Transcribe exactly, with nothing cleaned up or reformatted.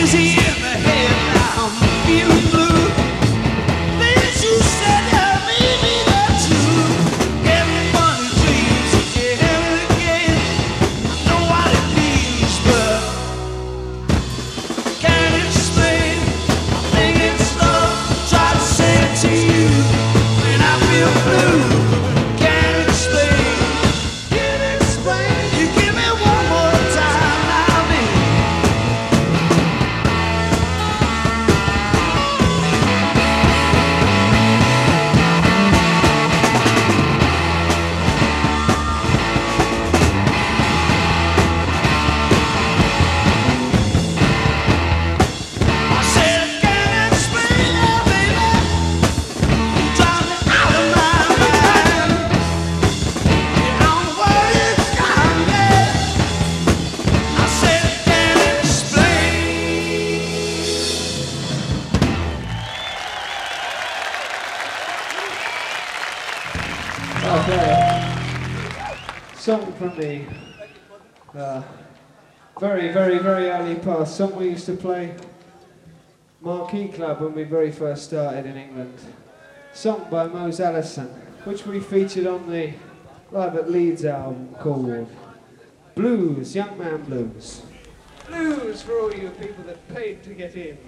Okay. Song from the uh, very, very, very early past. Song we used to play Marquee Club when we very first started in England. Song by Mose Allison, which we featured on the Live at Leeds album called Blues, Young Man Blues. Blues for all you people that paid to get in.